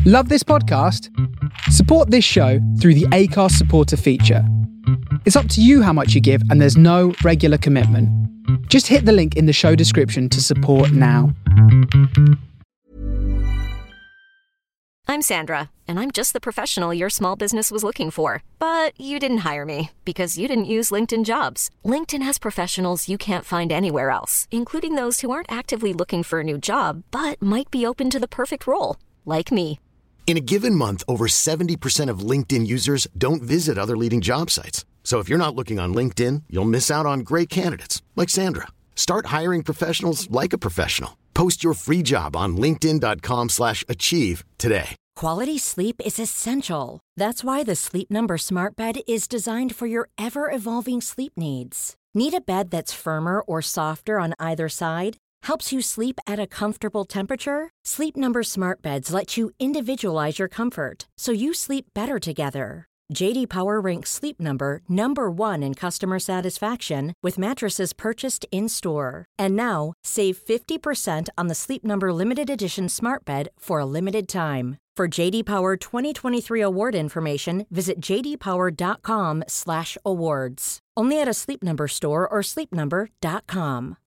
Love this podcast? Support this show through the Acast supporter feature. It's up to you how much you give, and there's no regular commitment. Just hit the link in the show description to support now. I'm Sandra, and I'm just the professional your small business was looking for. But you didn't hire me because you didn't use LinkedIn Jobs. LinkedIn has professionals you can't find anywhere else, including those who aren't actively looking for a new job, but might be open to the perfect role, like me. In a given month, over 70% of LinkedIn users don't visit other leading job sites. So if you're not looking on LinkedIn, you'll miss out on great candidates like Sandra. Start hiring professionals like a professional. Post your free job on linkedin.com/achieve today. Quality sleep is essential. That's why the Sleep Number Smart Bed is designed for your ever-evolving sleep needs. Need a bed that's firmer or softer on either side? Helps you sleep at a comfortable temperature? Sleep Number Smart Beds let you individualize your comfort, so you sleep better together. J.D. Power ranks Sleep Number number 1 in customer satisfaction with mattresses purchased in-store. And now, save 50% on the Sleep Number Limited Edition Smart Bed for a limited time. For J.D. Power 2023 award information, visit jdpower.com/awards. Only at a Sleep Number store or sleepnumber.com.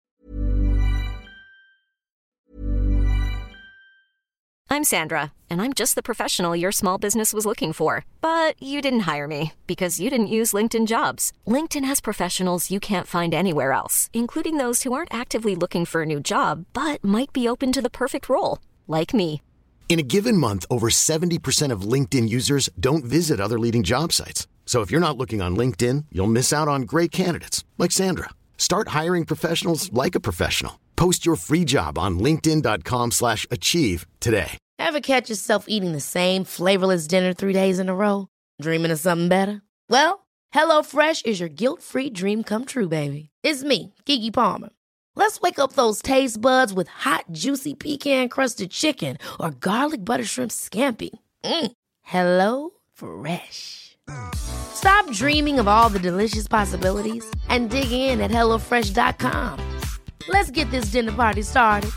I'm Sandra, and I'm just the professional your small business was looking for. But you didn't hire me because you didn't use LinkedIn Jobs. LinkedIn has professionals you can't find anywhere else, including those who aren't actively looking for a new job, but might be open to the perfect role, like me. In a given month, over 70% of LinkedIn users don't visit other leading job sites. So if you're not looking on LinkedIn, you'll miss out on great candidates like Sandra. Start hiring professionals like a professional. Post your free job on linkedin.com/achieve today. Ever catch yourself eating the same flavorless dinner 3 days in a row? Dreaming of something better? Well, HelloFresh is your guilt-free dream come true, baby. It's me, Keke Palmer. Let's wake up those taste buds with hot, juicy pecan-crusted chicken or garlic butter shrimp scampi. Hello Fresh. Stop dreaming of all the delicious possibilities and dig in at HelloFresh.com. Let's get this dinner party started.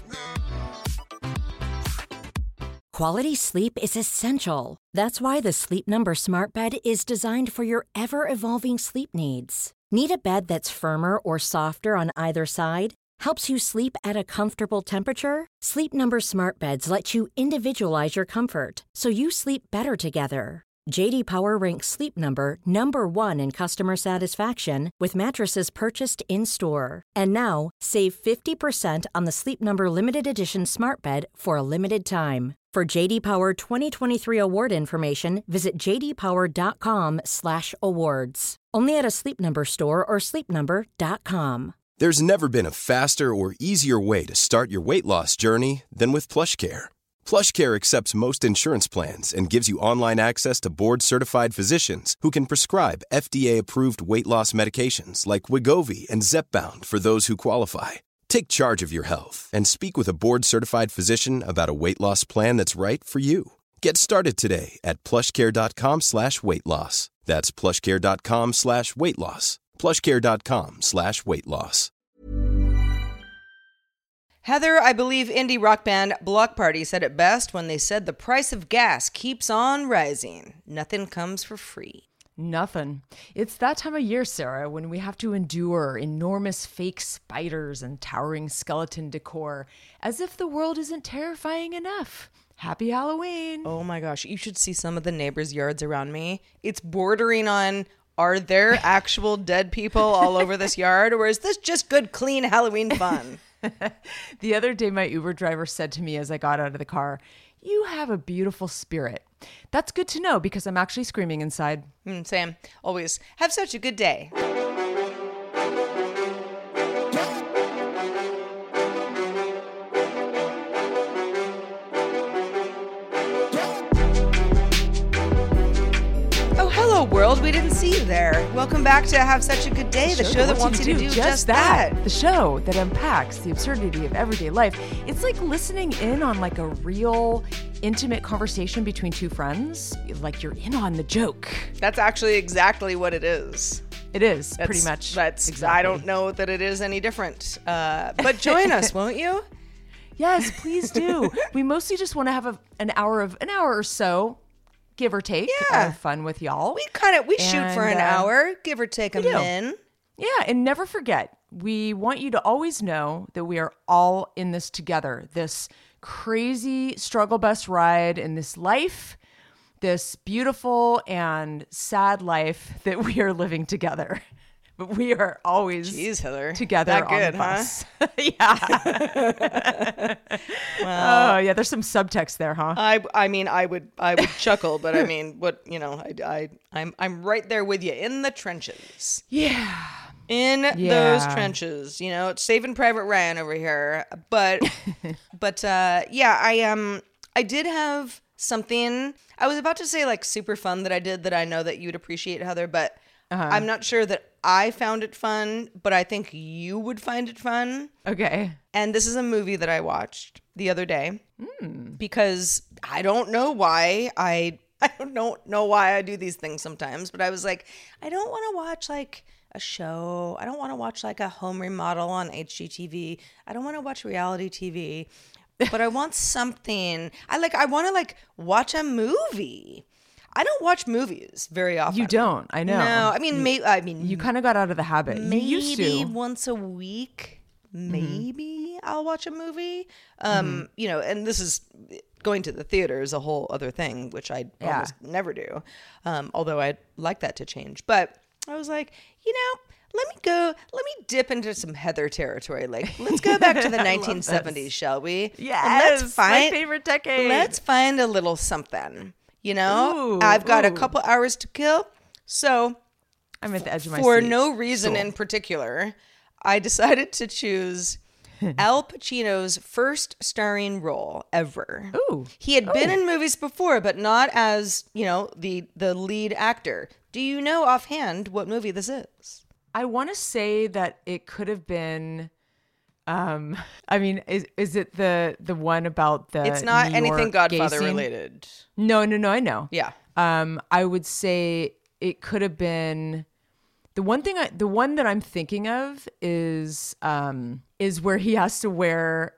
Quality sleep is essential. That's why the Sleep Number Smart Bed is designed for your ever-evolving sleep needs. Need a bed that's firmer or softer on either side? Helps you sleep at a comfortable temperature? Sleep Number Smart Beds let you individualize your comfort, so you sleep better together. J.D. Power ranks Sleep Number number 1 in customer satisfaction with mattresses purchased in-store. And now, save 50% on the Sleep Number Limited Edition Smart Bed for a limited time. For J.D. Power 2023 award information, visit jdpower.com/awards. Only at a Sleep Number store or sleepnumber.com. There's never been a faster or easier way to start your weight loss journey than with PlushCare. PlushCare accepts most insurance plans and gives you online access to board-certified physicians who can prescribe FDA-approved weight loss medications like Wegovy and Zepbound for those who qualify. Take charge of your health and speak with a board-certified physician about a weight loss plan that's right for you. Get started today at plushcare.com/weight-loss. That's plushcare.com/weight-loss. plushcare.com/weight-loss. Heather, I believe indie rock band Block Party said it best when they said the price of gas keeps on rising. Nothing comes for free. Nothing. It's that time of year, Sarah, when we have to endure enormous fake spiders and towering skeleton decor, as if the world isn't terrifying enough. Happy Halloween. Oh my gosh, you should see some of the neighbors' yards around me. It's bordering on, are there actual dead people all over this yard, or is this just good, clean Halloween fun? The other day, my Uber driver said to me as I got out of the car, "You have a beautiful spirit." That's good to know because I'm actually screaming inside. Sam, always have such a good day. Hello, world. We didn't see you there. Welcome back to Have Such a Good Day, the show that wants you to do just that. The show that unpacks the absurdity of everyday life. It's like listening in on like a real intimate conversation between two friends. Like you're in on the joke. That's actually exactly what it is. It is, pretty much. That's exactly. I don't know that it is any different. But join us, won't you? Yes, please do. We mostly just want to have an hour or so, give or take, of fun with y'all. We shoot for an hour, give or take a min. Yeah, and never forget, we want you to always know that we are all in this together. This crazy struggle bus ride in this life, this beautiful and sad life that we are living together. But we are always Heather. together That on good, the bus. Huh? Yeah. Well, oh yeah, there's some subtext there, huh? I mean, I would chuckle, but I mean, I'm right there with you in the trenches. Yeah. In those trenches, it's Saving Private Ryan over here. But I did have something. I was about to say like super fun that I did that I know that you'd appreciate, Heather, but I'm not sure that I found it fun, but I think you would find it fun. Okay. And this is a movie that I watched the other day because I don't know why I don't know why I do these things sometimes, but I was like, I don't want to watch like a show. I don't want to watch like a home remodel on HGTV. I don't want to watch reality TV, but I want something. I want to like watch a movie. I don't watch movies very often. You don't. I know. No, I mean, you kind of got out of the habit. You used to. Maybe once a week. Maybe I'll watch a movie. And this is going to the theater is a whole other thing, which I almost never do. Although I'd like that to change. But I was like, let me dip into some Heather territory. Like, let's go back to the 1970s, shall we? Yes, my favorite decade. Let's find a little something. Ooh, I've got a couple hours to kill. So I'm at the edge of my seat. For no reason in particular, I decided to choose Al Pacino's first starring role ever. Ooh. He had been in movies before, but not as, the lead actor. Do you know offhand what movie this is? I want to say that it could have been... is it the one about the It's not New anything York Godfather gay scene? related. No, I know. Yeah. I would say it could have been the one that I'm thinking of is where he has to wear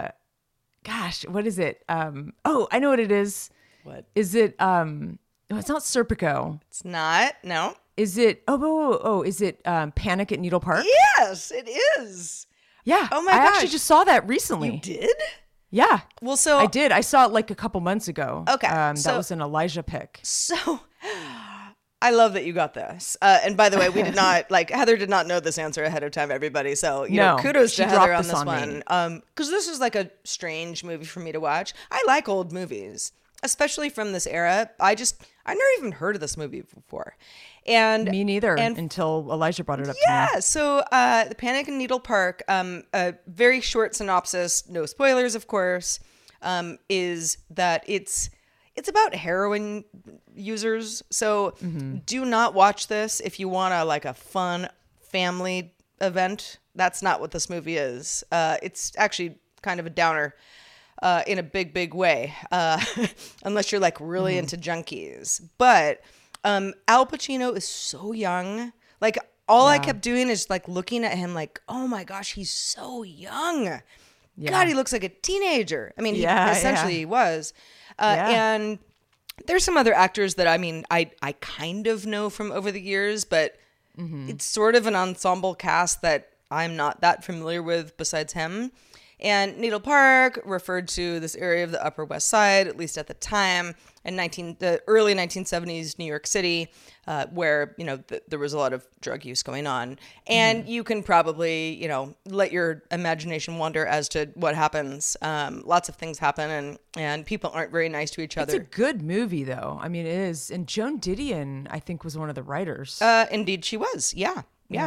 what is it? I know what it is. What? Is it no, it's not Serpico. It's not. No. Is it is it Panic at Needle Park? Yes, it is. Yeah. Oh my I gosh. actually just saw that recently. You did? Yeah. Well, so I did. I saw it like a couple months ago. Okay. That was an Elijah pick. So I love that you got this. And by the way, we did not Heather did not know this answer ahead of time, everybody. So kudos to Heather on this one. Because this was like a strange movie for me to watch. I like old movies, especially from this era. I never even heard of this movie before. And me neither until Elijah brought it up to me. Yeah, so the Panic in Needle Park, a very short synopsis, no spoilers, of course, is that it's about heroin users. So do not watch this if you want a fun family event. That's not what this movie is. It's actually kind of a downer in a big, big way, unless you're really into junkies. But Al Pacino is so young. I kept doing is looking at him oh my gosh, he's so young. Yeah. God, he looks like a teenager. I mean, he essentially was. And there's some other actors that I kind of know from over the years, but it's sort of an ensemble cast that I'm not that familiar with besides him. And Needle Park referred to this area of the Upper West Side, at least at the time, in the early 1970s New York City, where, there was a lot of drug use going on. And you can probably, let your imagination wander as to what happens. Lots of things happen and people aren't very nice to each other. It's a good movie, though. I mean, it is. And Joan Didion, I think, was one of the writers. Indeed, she was. Yeah.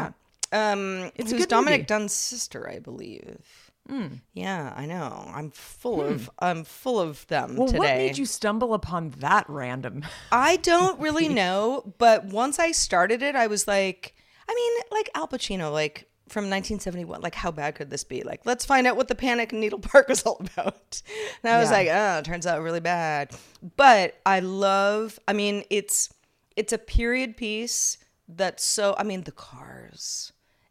It's who's Dominic Dunn's sister, I believe. Yeah, I know. I'm full of them today. What made you stumble upon that random? I don't really know, but once I started it, I was like Al Pacino, from 1971, how bad could this be? Let's find out what the Panic in Needle Park was all about. And I was it turns out really bad. But I love, it's a period piece that's so, the cars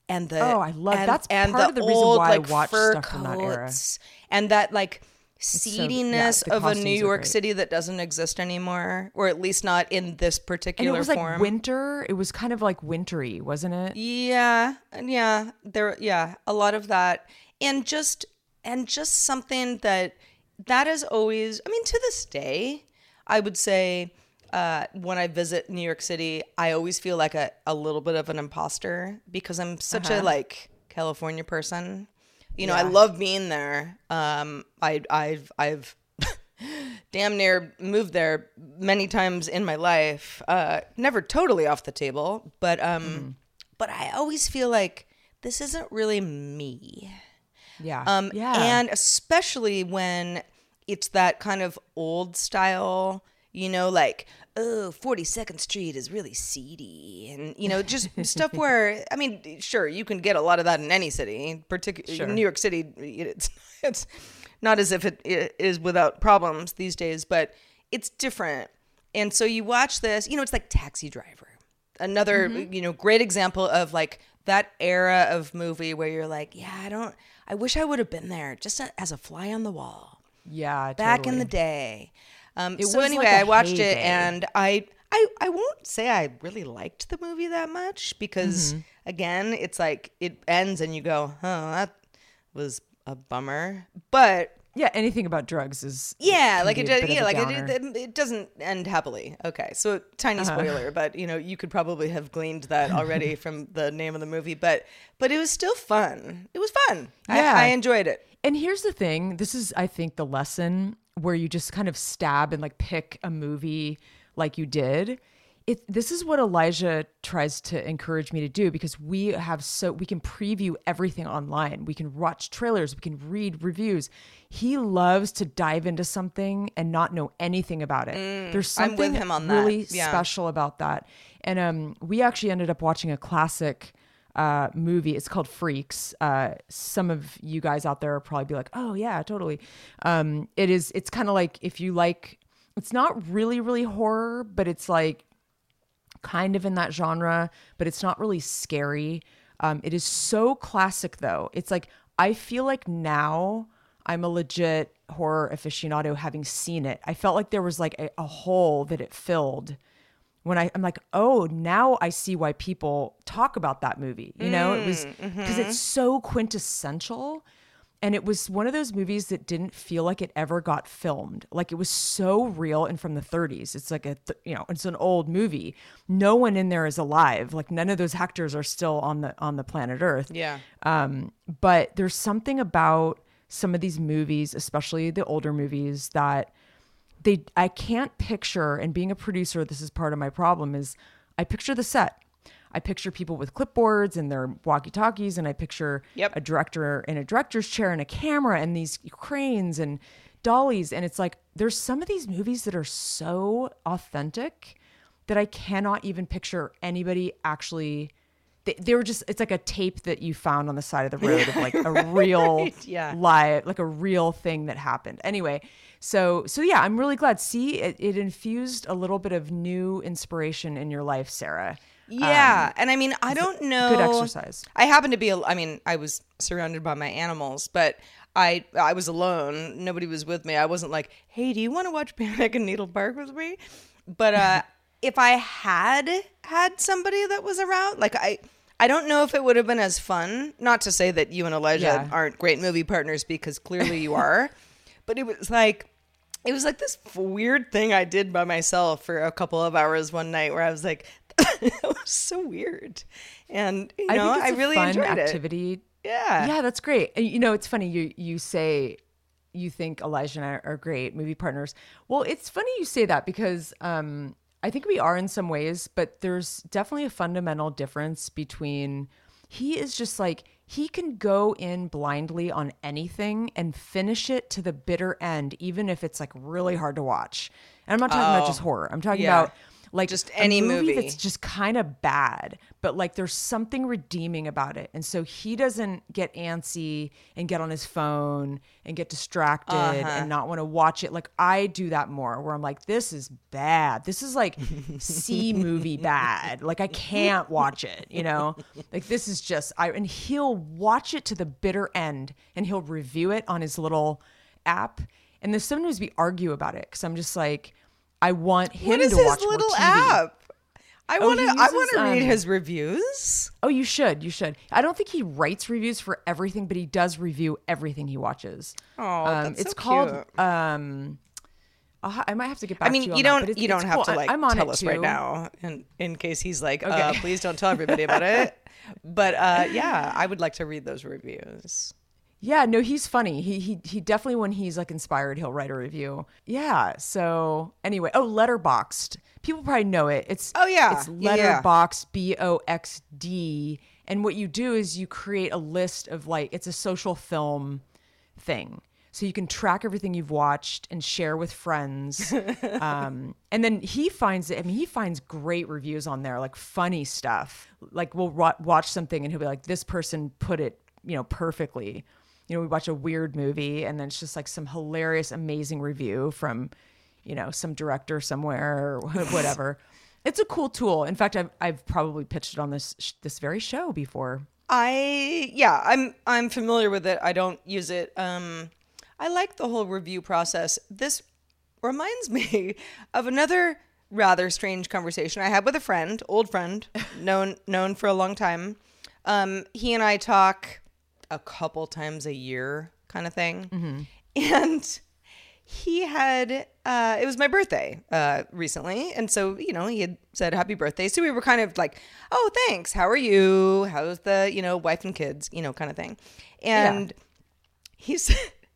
and the I love and, that's and part of the reason old, why like, I watch fur stuff from that era. coats, and that like seediness the of a costumes New are York great. City that doesn't exist anymore, or at least not in this And particular it was form. like winter. It was kind of like wintry, wasn't it? Yeah, a lot of that, and just something that has always, I mean, to this day, I would say, when I visit New York City, I always feel like a little bit of an imposter because I'm such a like California person. You know, I love being there. I've damn near moved there many times in my life. Never totally off the table, but I always feel like this isn't really me. Yeah. And especially when it's that kind of old style, you know, like, oh, 42nd Street is really seedy. And, you know, just stuff where, I mean, sure, you can get a lot of that in any city, particularly New York City. It's not as if it is without problems these days, but it's different. And so you watch this, you know, it's like Taxi Driver. Another, you know, great example of like that era of movie where you're like, yeah, I wish I would have been there just as a fly on the wall. Yeah, back totally. in the day. It So was anyway, like a I watched heyday. it, and I won't say I really liked the movie that much because again, it's like it ends and you go, oh, that was a bummer. But Yeah, anything about drugs is it doesn't end happily. Okay, so tiny spoiler, but you know you could probably have gleaned that already from the name of the movie. But it was still fun. It was fun. Yeah. I enjoyed it. And here's the thing. This is, I think, the lesson where you just kind of stab and like pick a movie like you did. This is what Elijah tries to encourage me to do because we can preview everything online. We can watch trailers. We can read reviews. He loves to dive into something and not know anything about it. There's something I'm with him on that. really Yeah. special about that. And we actually ended up watching a classic movie. It's called Freaks. Some of you guys out there will probably be like, oh yeah, totally. It's kind of like, if you like, it's not really, really horror, but it's like kind of in that genre, but it's not really scary. It is so classic though. It's like, I feel like now I'm a legit horror aficionado having seen it. I felt like there was like a hole that it filled when I'm like, oh, now I see why people talk about that movie. You know, it was because it's so quintessential. And it was one of those movies that didn't feel like it ever got filmed. Like it was so real and from the 30s. It's like it's an old movie. No one in there is alive. Like none of those actors are still on the planet Earth. Yeah. But there's something about some of these movies, especially the older movies, that I can't picture, and being a producer, this is part of my problem, is I picture the set. I picture people with clipboards and their walkie-talkies, and I picture a director in a director's chair and a camera and these cranes and dollies. And it's like, there's some of these movies that are so authentic that I cannot even picture anybody actually. They were just, it's like a tape that you found on the side of the road of like a real live, like a real thing that happened. Anyway, so yeah, I'm really glad. See, it infused a little bit of new inspiration in your life, Sarah. Yeah. And I mean, I don't know. Good exercise. I happen to be, I was surrounded by my animals, but I was alone. Nobody was with me. I wasn't like, hey, do you want to watch Panic in Needle Park with me? But if I had somebody that was around, like I don't know if it would have been as fun. Not to say that you and Elijah aren't great movie partners, because clearly you are. But it was like this weird thing I did by myself for a couple of hours one night where I was like, it was so weird. And, you know, I really enjoyed activity. it. Yeah. Yeah, that's great. And, you know, it's funny. You say you think Elijah and I are great movie partners. Well, it's funny you say that because I think we are in some ways, but there's definitely a fundamental difference between, he is just like, he can go in blindly on anything and finish it to the bitter end, even if it's like really hard to watch. And I'm not talking about just horror. I'm talking about Like just any movie that's just kind of bad, but like there's something redeeming about it. And so he doesn't get antsy and get on his phone and get distracted and not want to watch it. Like I do that more, where I'm like, this is bad. This is like C movie bad. Like I can't watch it, you know? Like this is just, and he'll watch it to the bitter end and he'll review it on his little app. And then sometimes we argue about it because I'm just like, I want him to watch more TV. What is his little app? I want to read his reviews. Oh, you should. I don't think he writes reviews for everything, but he does review everything he watches. Oh, that's it's so called. cute. I might have to get back to you on you that, don't. but You don't have cool. to like I'm on tell it us too. right now, in case he's like, Okay. please don't tell everybody about it. But yeah, I would like to read those reviews. Yeah, no, he's funny. He definitely, when he's like inspired, he'll write a review. Yeah. So anyway, Letterboxd. People probably know it. It's Letterboxd, BOXD. And what you do is you create a list of like, it's a social film thing. So you can track everything you've watched and share with friends. And then he finds great reviews on there, like funny stuff. Like we'll watch something and he'll be like, this person put it, perfectly. We watch a weird movie and then it's just like some hilarious, amazing review from, some director somewhere or whatever. It's a cool tool. In fact, I've probably pitched it on this very show before. I'm familiar with it. I don't use it. I like the whole review process. This reminds me of another rather strange conversation I had with a friend, old friend, known for a long time. He and I talk a couple times a year kind of thing. Mm-hmm. And he had, it was my birthday recently. And so, he had said happy birthday. So we were kind of like, oh, thanks. How are you? How's the, wife and kids, kind of thing. And he said,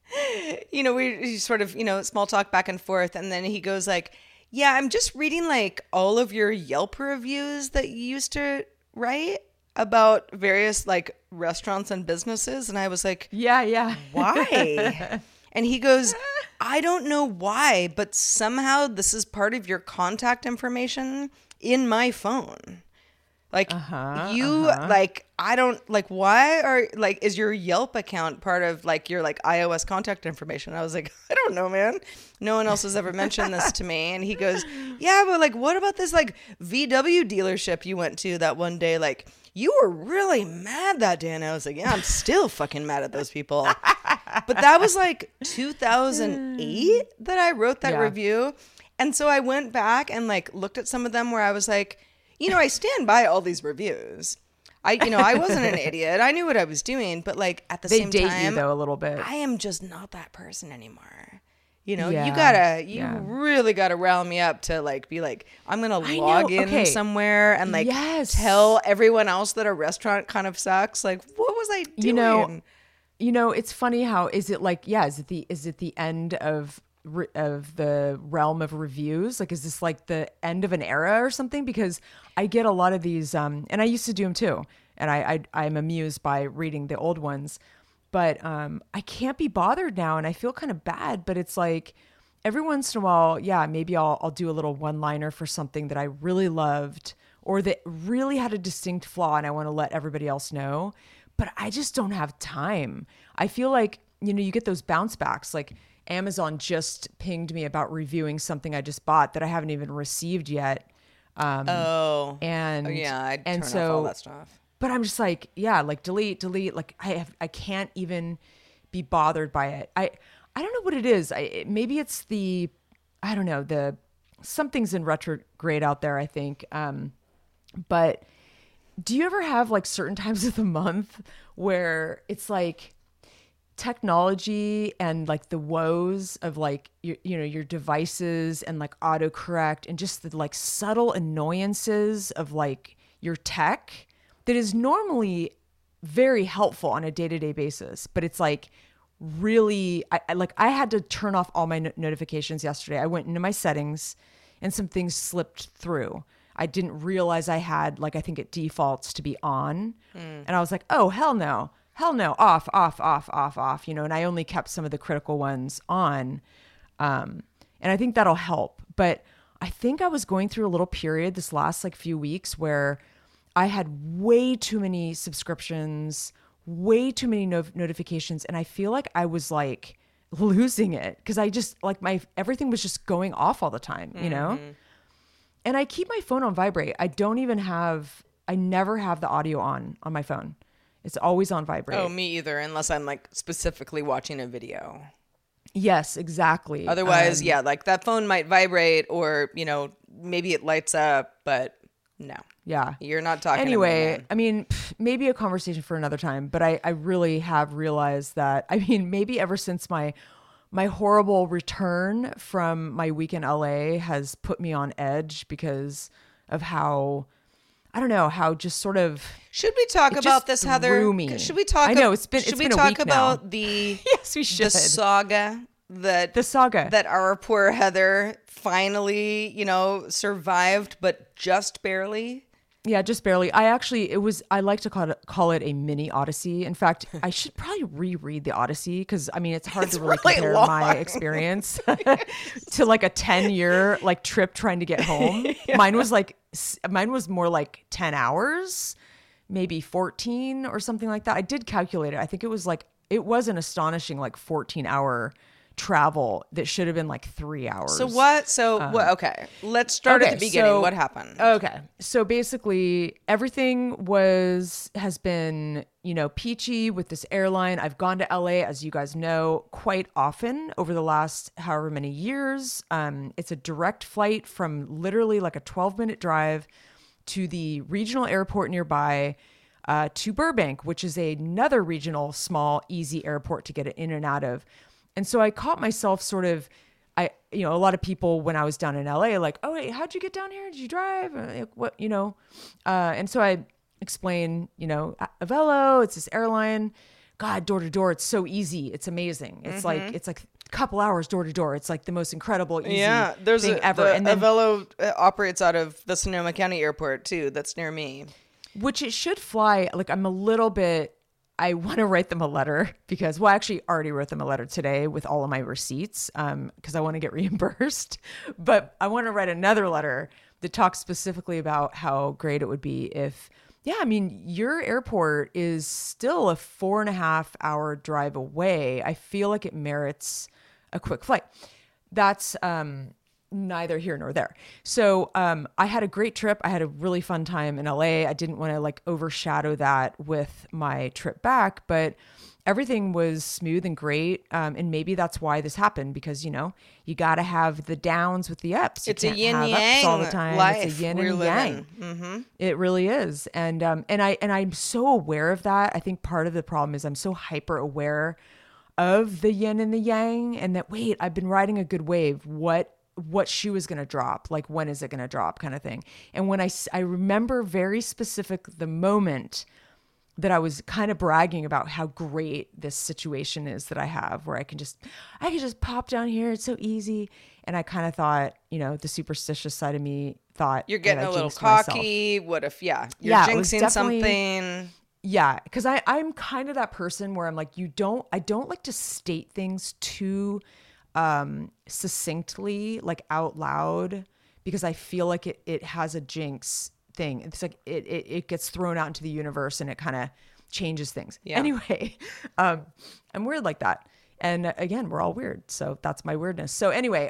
we sort of, small talk back and forth. And then he goes like, yeah, I'm just reading like all of your Yelp reviews that you used to write about various like restaurants and businesses. And I was like, yeah. Why? And he goes, I don't know why, but somehow this is part of your contact information in my phone. Like like, I don't like, why are like, is your Yelp account part of like your like iOS contact information? I was like, I don't know, man. No one else has ever mentioned this to me. And he goes, yeah, but like, what about this like VW dealership you went to that one day? Like, you were really mad that day. And I was like, yeah, I'm still fucking mad at those people. But that was like 2008 that I wrote that review. And so I went back and like looked at some of them where I was like, I stand by all these reviews. I wasn't an idiot. I knew what I was doing, but like at the same time, they date you though a little bit. I am just not that person anymore. You really gotta rile me up to like be like, I'm gonna log in somewhere and like tell everyone else that a restaurant kind of sucks. Like, what was I doing? It's funny how is it the end of the realm of reviews? Like, is this like the end of an era or something? Because I get a lot of these, and I used to do them too. And I'm amused by reading the old ones, but I can't be bothered now. And I feel kind of bad, but it's like every once in a while, maybe I'll do a little one-liner for something that I really loved or that really had a distinct flaw and I want to let everybody else know. But I just don't have time. I feel like, you get those bounce backs. Like Amazon just pinged me about reviewing something I just bought that I haven't even received yet. I'd turn off all that stuff. But I'm just like, like delete. Like I can't even be bothered by it. I don't know what it is. Maybe it's something's in retrograde out there, I think. But do you ever have like certain times of the month where it's like technology and like the woes of like your devices and like autocorrect and just the like subtle annoyances of like your tech that is normally very helpful on a day-to-day basis, but it's like really I had to turn off all my notifications yesterday. I went into my settings and some things slipped through. I didn't realize I had, like, I think it defaults to be on. And I was like, oh, hell no, off, and I only kept some of the critical ones on. And I think that'll help. But I think I was going through a little period this last like few weeks where I had way too many subscriptions, way too many notifications. And I feel like I was like losing it because I just like everything was just going off all the time, you know? And I keep my phone on vibrate. I never have the audio on my phone. It's always on vibrate. Oh, me either, unless I'm like specifically watching a video. Yes, exactly. Otherwise, yeah, like that phone might vibrate or, you know, maybe it lights up, but no. Yeah. You're not talking anyway, to me, man. I mean, maybe a conversation for another time, but I really have realized that, I mean, maybe ever since my horrible return from my week in LA has put me on edge because of how, I don't know, how just sort of. Should we talk about this, Heather? Should we talk? I know it's been. Should it's we been talk a week about now. the? Yes, we should. The saga that our poor Heather finally, you know, survived, but just barely. Yeah, just barely. I like to call it a mini Odyssey. In fact, I should probably reread the Odyssey because I mean, it's hard to really compare long. my experience to like a 10-year like trip trying to get home. Yeah. Mine was more like 10 hours, maybe 14 or something like that. I did calculate it. I think it was an astonishing like 14-hour travel that should have been like 3 hours. So what? Okay, let's start at the beginning. What happened? Okay, so basically everything has been, you know, peachy with this airline. I've gone to LA, as you guys know, quite often over the last however many years. It's a direct flight from literally like a 12-minute drive to the regional airport nearby, to Burbank, which is another regional, small, easy airport to get in and out of. And so I caught myself sort of, a lot of people when I was down in LA, like, oh, wait, how'd you get down here? Did you drive? Like, what, you know? And so I explained, you know, Avelo, it's this airline. God, door to door, it's so easy. It's amazing. It's like a couple hours door to door. It's like the most incredible, easy thing ever. And then Avelo operates out of the Sonoma County Airport too. That's near me. Which it should fly. Like I want to write them a letter because, well, I actually already wrote them a letter today with all of my receipts because I want to get reimbursed. But I want to write another letter that talks specifically about how great it would be if, yeah, I mean, your airport is still a 4.5-hour drive away. I feel like it merits a quick flight. That's neither here nor there. So I had a great trip. I had a really fun time in LA. I didn't want to like overshadow that with my trip back, but everything was smooth and great. And maybe that's why this happened because, you know, you got to have the downs with the ups. It's a yin yang all the time. Life it's a yin and yang. Mm-hmm. It really is. And I'm so aware of that. I think part of the problem is I'm so hyper aware of the yin and the yang and that, wait, I've been riding a good wave. What shoe is going to drop? Like, when is it going to drop kind of thing. And when I remember very specific the moment that I was kind of bragging about how great this situation is that I have where I can just pop down here. It's so easy. And I kind of thought, you know, the superstitious side of me thought you're getting a little cocky. Myself. What if, you're jinxing something. Yeah. Cause I'm kind of that person where I'm like, I don't like to state things too succinctly, like out loud, because I feel like it has a jinx thing. It's like it gets thrown out into the universe and it kind of changes things. Yeah. Anyway, I'm weird like that. And again, we're all weird. So that's my weirdness. So anyway,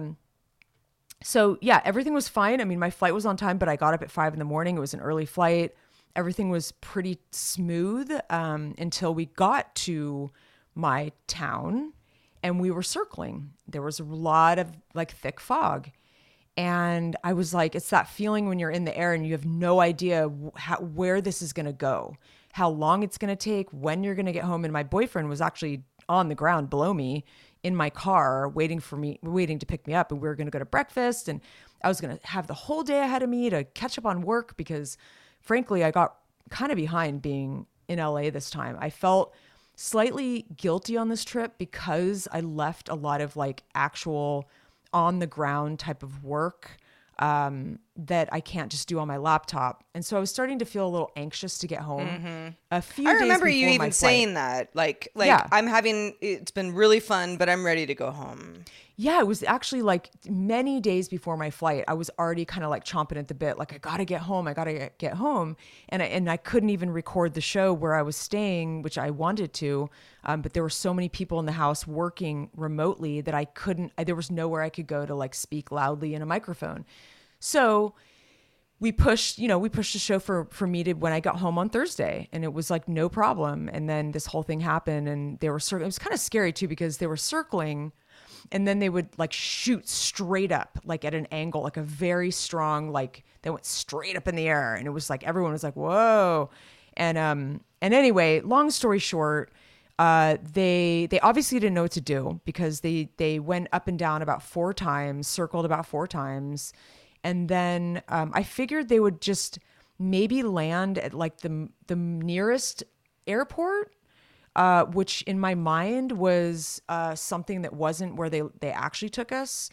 so yeah, everything was fine. I mean, my flight was on time, but I got up at 5 a.m. It was an early flight. Everything was pretty smooth until we got to my town. And we were circling. There was a lot of like thick fog. And I was like, it's that feeling when you're in the air and you have no idea where this is going to go, how long it's going to take, when you're going to get home. And my boyfriend was actually on the ground below me in my car waiting to pick me up. And we were going to go to breakfast. And I was going to have the whole day ahead of me to catch up on work because frankly, I got kind of behind being in LA this time. I felt slightly guilty on this trip because I left a lot of like actual on the ground type of work that I can't just do on my laptop. And so I was starting to feel a little anxious to get home. A few I days remember you before even my saying flight. that. Like Yeah. it's been really fun, but I'm ready to go home. Yeah, it was actually like many days before my flight. I was already kind of like chomping at the bit, like I gotta get home. Get home, and I couldn't even record the show where I was staying, which I wanted to, but there were so many people in the house working remotely that I couldn't. There was nowhere I could go to like speak loudly in a microphone. So we pushed the show for me to when I got home on Thursday, and it was like no problem. And then this whole thing happened, and they were circling. It was kind of scary too because they were circling. And then they would like shoot straight up, like at an angle, like a very strong, like they went straight up in the air. And it was like, everyone was like, whoa. And anyway, long story short, they obviously didn't know what to do because they went up and down about 4 times, circled about 4 times. And then I figured they would just maybe land at like the nearest airport. Which in my mind was something that wasn't where they actually took us.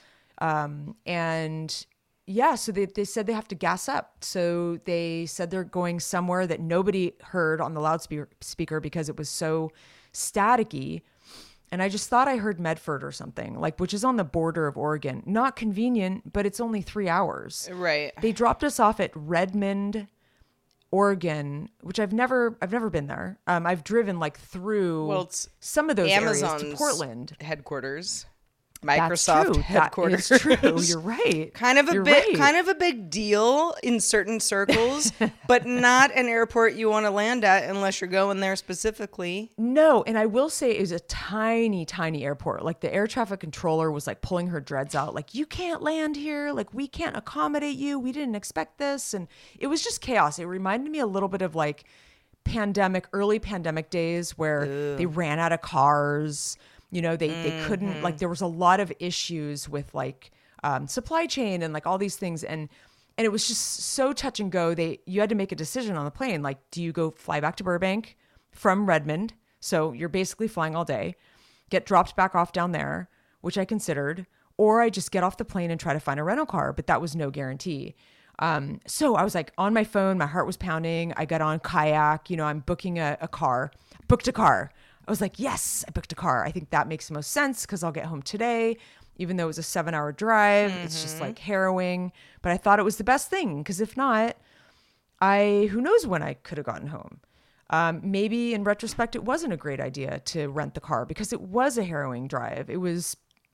And yeah, so they said they have to gas up. So they said they're going somewhere that nobody heard on the loudspeaker because it was so staticky. And I just thought I heard Medford or something, like, which is on the border of Oregon. Not convenient, but it's only 3 hours. Right. They dropped us off at Redmond, Oregon, which I've never been there. I've driven like through some of those Amazon's areas to Portland headquarters, That's Microsoft true. headquarters. That is true. You're right. Kind of You're right. a big deal in certain circles, but not an airport you want to land at unless you're going there specifically. No, and I will say it was a tiny, tiny airport. Like the air traffic controller was like pulling her dreads out. Like, you can't land here. Like, we can't accommodate you. We didn't expect this. And it was just chaos. It reminded me a little bit of like early pandemic days where they ran out of cars. You know, they couldn't, like, there was a lot of issues with like supply chain and like all these things. And it was just so touch and go. You had to make a decision on the plane. Like, do you go fly back to Burbank from Redmond? So you're basically flying all day, get dropped back off down there, which I considered, or I just get off the plane and try to find a rental car, but that was no guarantee. So I was like on my phone, my heart was pounding. I got on Kayak, I'm booking booked a car. I was like, yes, I booked a car. I think that makes the most sense because I'll get home today, even though it was a 7-hour drive. It's just like harrowing. But I thought it was the best thing because if not, who knows when I could have gotten home. Maybe in retrospect, it wasn't a great idea to rent the car because it was a harrowing drive. It was,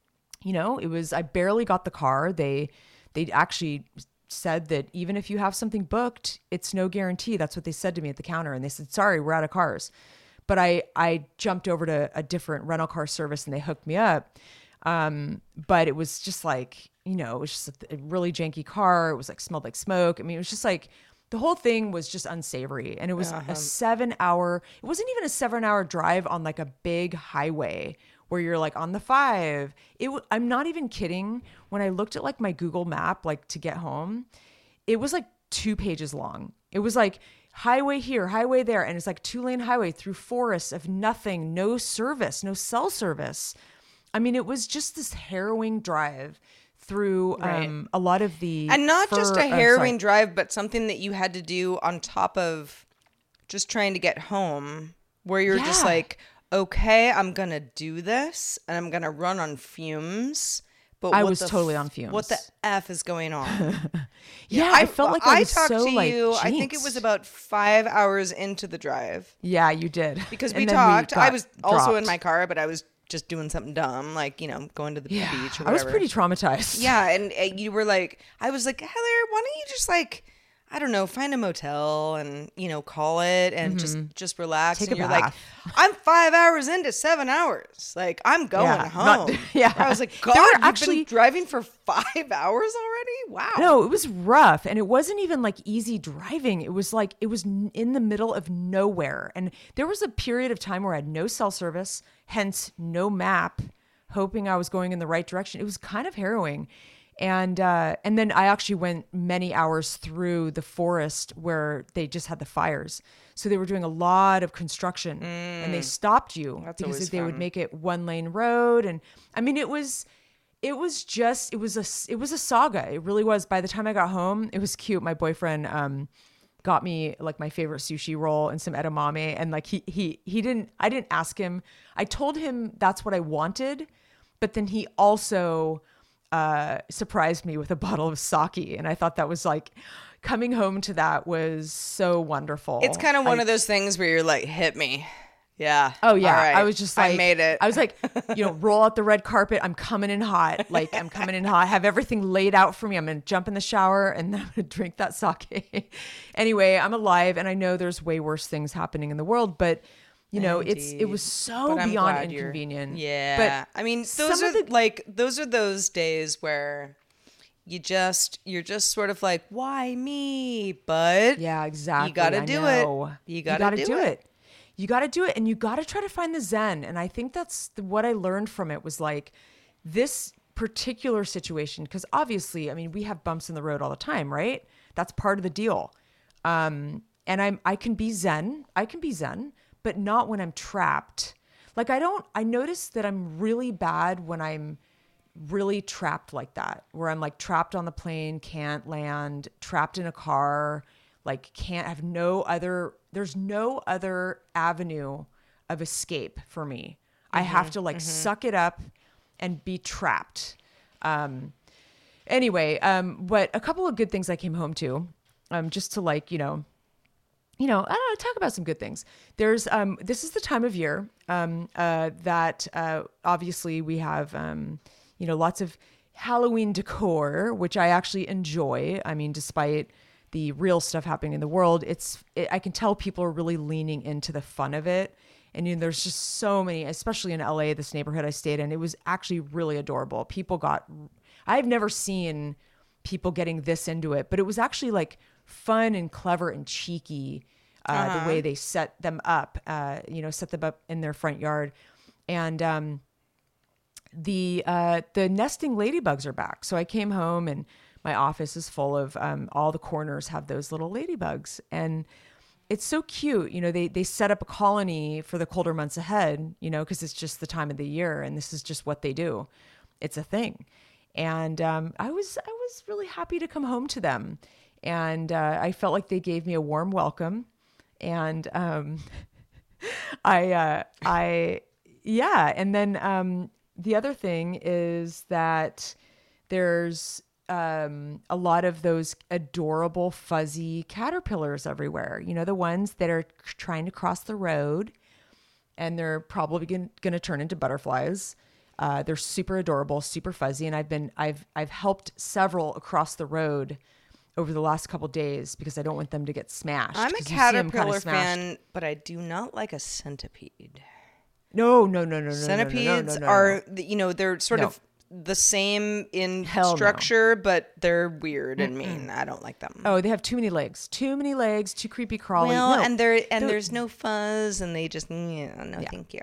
I barely got the car. They actually said that even if you have something booked, it's no guarantee. That's what they said to me at the counter. And they said, sorry, we're out of cars. But I jumped over to a different rental car service and they hooked me up. But it was just like, it was just a really janky car. It was like smelled like smoke. I mean, it was just like the whole thing was just unsavory. And it was a 7-hour, it wasn't even a 7-hour drive on like a big highway where you're like on the 5. I'm not even kidding. When I looked at like my Google map, like to get home, it was like 2 pages long. It was like highway here, highway there. And it's like 2-lane highway through forests of nothing, no service, no cell service. I mean, it was just this harrowing drive through a lot of the... And not just a harrowing drive, but something that you had to do on top of just trying to get home, where you're just like, okay, I'm going to do this and I'm going to run on fumes. But I was totally on fumes. What the F is going on? I felt like I was talked so to you. like, I think it was about 5 hours into the drive. Yeah, you did. Because we talked. I was also in my car, but I was just doing something dumb, like, going to the beach or whatever. I was pretty traumatized. Yeah, and you were like, I was like, Heather, why don't you just like, I don't know, find a motel and, call it and just relax. Take and a you're bath. like, I'm 5 hours into 7 hours. Like, I'm going home. I was like, God, you've actually been driving for 5 hours already? Wow. No, it was rough. And it wasn't even like easy driving. It was like, it was in the middle of nowhere. And there was a period of time where I had no cell service, hence no map, hoping I was going in the right direction. It was kind of harrowing. And then I actually went many hours through the forest where they just had the fires. So they were doing a lot of construction and they stopped you because they would make it 1-lane road. And I mean, it was it was a saga. It really was. By the time I got home, it was cute. My boyfriend got me like my favorite sushi roll and some edamame, and like I didn't ask him. I told him that's what I wanted, but then he also surprised me with a bottle of sake, and I thought that was like, coming home to that was so wonderful. It's kind of one of those things where you're like, hit me. Yeah. Oh yeah. All right. I was just like, I made it. I was like, roll out the red carpet. I'm coming in hot. Like I'm coming in hot. Have everything laid out for me. I'm going to jump in the shower and then I'm going to drink that sake. Anyway, I'm alive and I know there's way worse things happening in the world, but it was so beyond inconvenient. Yeah. But I mean, those are those days where you're just sort of like, why me? But yeah, exactly. You got to do it. You got to do it. You got to do it, and you got to try to find the zen. And I think that's what I learned from it was like this particular situation, because obviously, I mean, we have bumps in the road all the time, right? That's part of the deal. And I can be zen, but not when I'm trapped. Like I notice that I'm really bad when I'm really trapped like that, where I'm like trapped on the plane, can't land, trapped in a car, like can't have there's no other avenue of escape for me. I have to suck it up and be trapped. Anyway, but a couple of good things I came home to, just to I don't know, talk about some good things. There's, this is the time of year, that, obviously we have, lots of Halloween decor, which I actually enjoy. I mean, despite the real stuff happening in the world, I can tell people are really leaning into the fun of it. And there's just so many, especially in LA, this neighborhood I stayed in, it was actually really adorable. I've never seen people getting this into it, but it was actually like fun and clever and cheeky, the way they set them up in their front yard. And, the nesting ladybugs are back. So I came home and my office is full of, all the corners have those little ladybugs, and it's so cute. They set up a colony for the colder months ahead, cause it's just the time of the year and this is just what they do. It's a thing. And, I was really happy to come home to them, and, I felt like they gave me a warm welcome. And, and then, the other thing is that there's a lot of those adorable fuzzy caterpillars everywhere. The ones that are trying to cross the road, and they're probably going to turn into butterflies. They're super adorable, super fuzzy, and I've helped several across the road over the last couple days because I don't want them to get smashed. I'm a caterpillar fan, but I do not like a centipede. No. Centipedes are, they're sort of the same in structure, but they're weird and mean. I don't like them. Oh, they have too many legs, too creepy crawly. Well, and there's no fuzz, and they just thank you.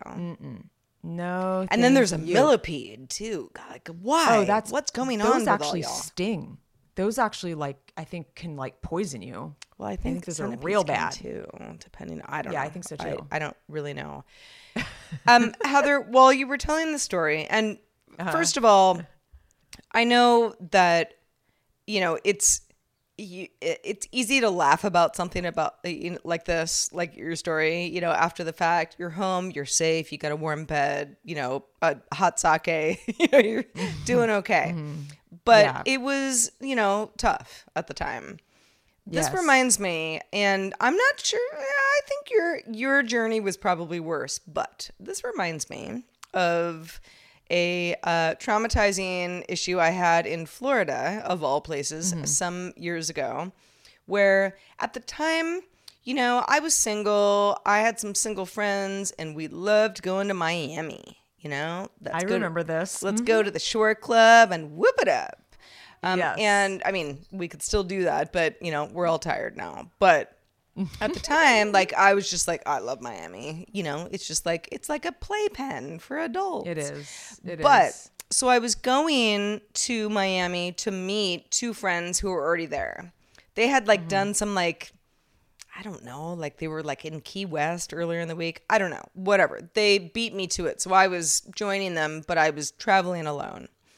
No, and then there's a millipede too. God, like why? Oh, what's going on? Those actually sting. Those actually I think can poison you. Well, I think those are real bad too. Depending, I don't know. I think so too. I don't really know. Heather, while you were telling the story, and first of all, I know that it's easy to laugh about something about like this, like your story. After the fact, you're home, you're safe, you got a warm bed, a hot sake, you're doing okay. But it was tough at the time. This reminds me, and I'm not sure, I think your journey was probably worse, but this reminds me of a traumatizing issue I had in Florida, of all places, some years ago, where at the time, I was single, I had some single friends, and we loved going to Miami, I remember this. Let's go to the Shore Club and whoop it up. And I mean, we could still do that, but we're all tired now. But at the time, I was just like, I love Miami. It's just it's like a playpen for adults. It is. But so I was going to Miami to meet two friends who were already there. They had done some I don't know, they were in Key West earlier in the week. I don't know, whatever. They beat me to it. So I was joining them, but I was traveling alone.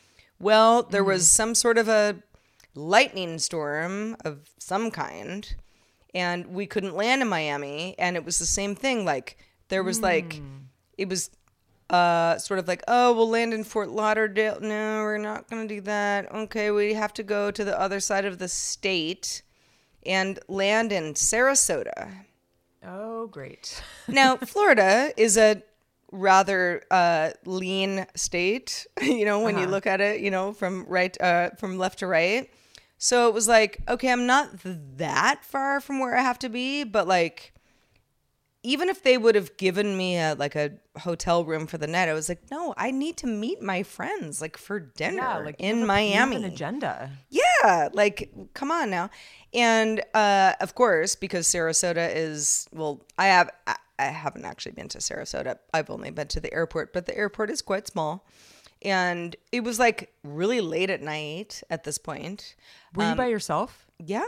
Well, there was some sort of a lightning storm of some kind, and we couldn't land in Miami. And it was the same thing. Like, there was like, it was sort of like, oh, we'll land in Fort Lauderdale. No, we're not going to do that. Okay, we have to go to the other side of the state and land in Sarasota. Oh, great. Now, Florida is a rather lean state, you know, when you look at it, you know, from left to right. So it was like, okay, I'm not that far from where I have to be, but like, even if they would have given me a hotel room for the night, I was like, no, I need to meet my friends like for dinner in Miami. You have an agenda. Yeah, like come on now. And of course, because Sarasota is, well, I haven't actually been to Sarasota. I've only been to the airport, but the airport is quite small. And it was like really late at night at this point. Were you by yourself? Yeah.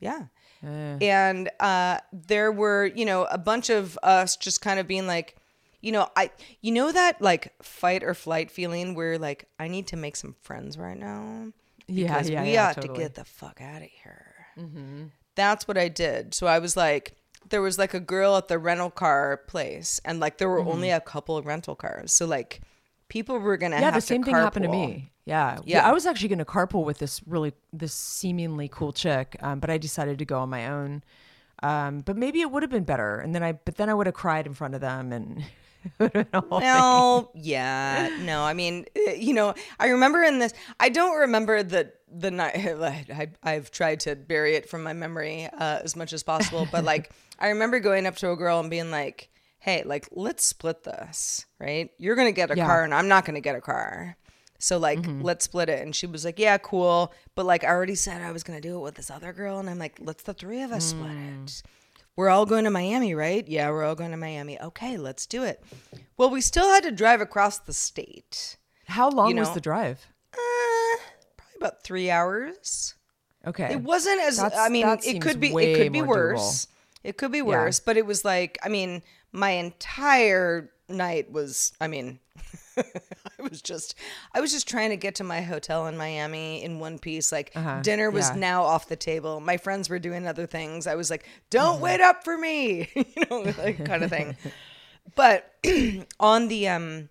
And there were, you know, a bunch of us just kind of being like, you know, that like fight or flight feeling where like, I need to make some friends right now. Because we ought to get the fuck out of here. Mm-hmm. That's what I did. So I was like, there was like a girl at the rental car place, and like there were only a couple of rental cars. So like people were going to have to carpool. Yeah, the same thing happened to me. Yeah. I was actually going to carpool with this seemingly cool chick, but I decided to go on my own. But maybe it would have been better. And then I would have cried in front of them and well, yeah, no, I mean, you know, I remember I don't remember the night. I've tried to bury it from my memory as much as possible. But like, I remember going up to a girl and being like, hey, like, let's split this, right? You're going to get a car and I'm not going to get a car. So like, let's split it. And she was like, yeah, cool. But like, I already said I was going to do it with this other girl. And I'm like, let's the three of us split it. We're all going to Miami, right? Yeah, we're all going to Miami. Okay, let's do it. Well, we still had to drive across the state. How long was the drive? Probably about 3 hours. Okay. It wasn't as, I mean, it could be worse. It could be worse, but it was like, I mean, my entire night was, I mean, I was just trying to get to my hotel in Miami in one piece. Like dinner was now off the table. My friends were doing other things. I was like, don't wait up for me, you know, like kind of thing. But on the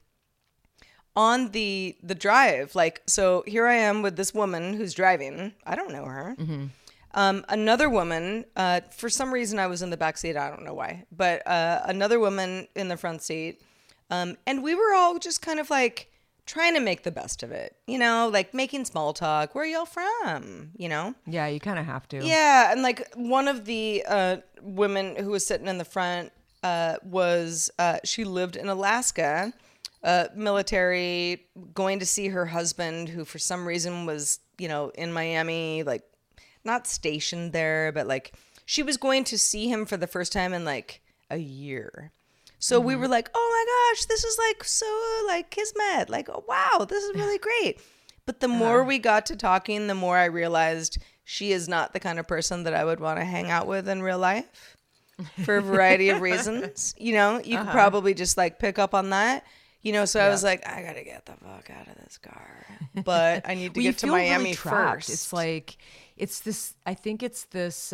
drive, like, so here I am with this woman who's driving. I don't know her. Another woman, for some reason I was in the back seat. I don't know why, but another woman in the front seat. And we were all just kind of like trying to make the best of it, you know, like making small talk. Where are y'all from? You know? Yeah, you kind of have to. Yeah. And like one of the women who was sitting in the front she lived in Alaska, military, going to see her husband, who for some reason was, you know, in Miami, like not stationed there, but like she was going to see him for the first time in like a year. So we were like, oh my gosh, this is like so like kismet. Like, oh, wow, this is really great. But the more we got to talking, the more I realized she is not the kind of person that I would want to hang out with in real life for a variety of reasons. You know, you could probably just like pick up on that. You know, so I was like, I got to get the fuck out of this car. But I need to get to Miami really first. It's like, I think it's this,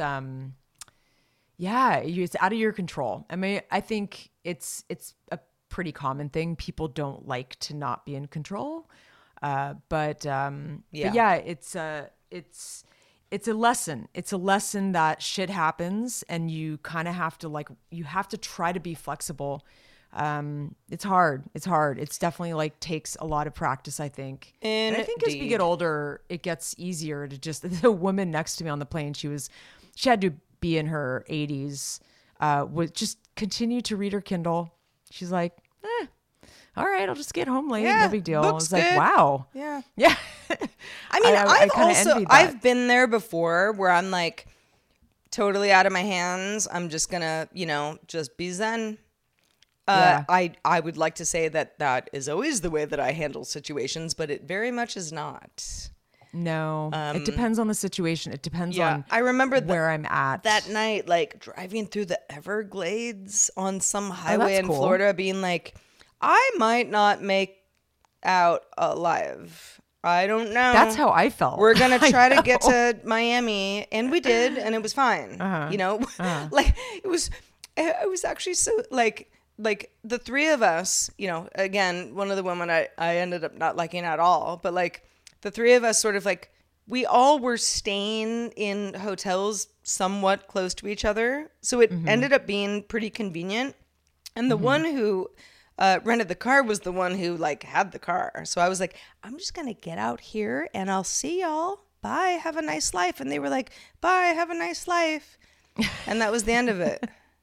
it's out of your control. I mean, I think it's a pretty common thing. People don't like to not be in control. But it's a lesson. It's a lesson that shit happens and you kind of have to try to be flexible. It's hard. It's definitely like takes a lot of practice, I think. And I think as we get older, it gets easier to just, the woman next to me on the plane, she had to be in her 80s, would just continue to read her Kindle. She's like, all right, I'll just get home late. No big deal. I was like, wow. Yeah. I mean, I've been there before where I'm like totally out of my hands. I'm just gonna, you know, just be zen. I would like to say that is always the way that I handle situations, but it very much is not. No, it depends on the situation. It depends on I remember where I'm at. That night, like driving through the Everglades on some highway in Florida, being like, I might not make out alive. I don't know. That's how I felt. We're going to try to get to Miami. And we did. And it was fine. You know, like it was actually so like the three of us, you know, again, one of the women I ended up not liking at all. But like the three of us sort of like, we all were staying in hotels somewhat close to each other. So it ended up being pretty convenient. And the one who rented the car was the one who like had the car. So I was like, I'm just going to get out here and I'll see y'all. Bye. Have a nice life. And they were like, bye. Have a nice life. And that was the end of it.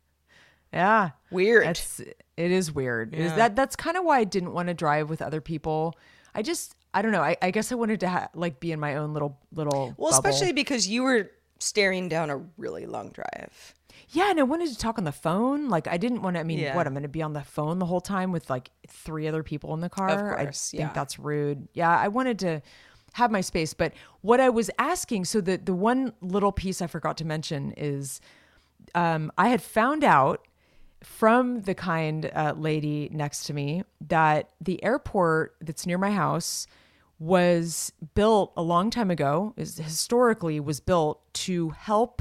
Yeah. Weird. It is weird. Yeah. That's kind of why I didn't want to drive with other people. I don't know. I guess I wanted to like be in my own little Well, bubble. especially because you were staring down a really long drive. Yeah, and I wanted to talk on the phone. Like I didn't want to, Yeah. I'm going to be on the phone the whole time with like 3 other people in the car. Of course, I think that's rude. Yeah, I wanted to have my space. But what I was asking, so the one little piece I forgot to mention is I had found out from the kind lady next to me that the airport that's near my house was built a long time ago, historically was built to help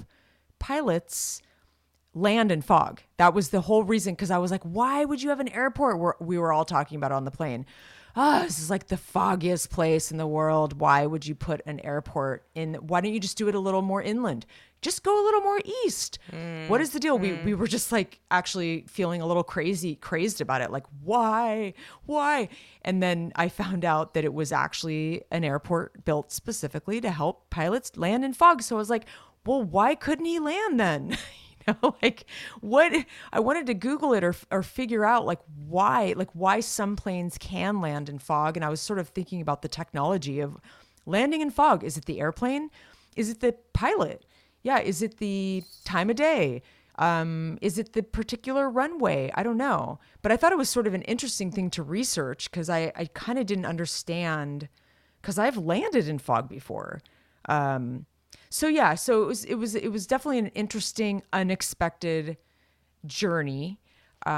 pilots land in fog. That was the whole reason, because I was like, why would you have an airport? Where we were all talking about it on the plane. This is like the foggiest place in the world. Why would you put an airport in? Why don't you just do it a little more inland? Just go a little more east. What is the deal? We were just like actually feeling a little crazed about it. Like, why? And then I found out that it was actually an airport built specifically to help pilots land in fog. So I was like, well, why couldn't he land then? Like what? I wanted to Google it or figure out like why some planes can land in fog. And I was sort of thinking about the technology of landing in fog. Is it the airplane? Is it the pilot? Yeah. Is it the time of day? Is it the particular runway? I don't know. But I thought it was sort of an interesting thing to research because I kind of didn't understand, because I've landed in fog before. So it was definitely an interesting, unexpected journey. But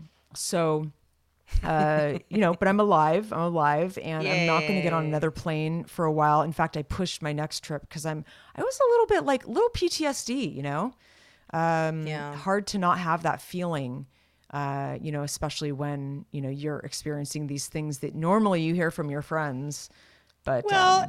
I'm alive, and I'm not going to get on another plane for a while. In fact, I pushed my next trip because I was a little bit like little PTSD, you know? Hard to not have that feeling, especially when, you're experiencing these things that normally you hear from your friends. But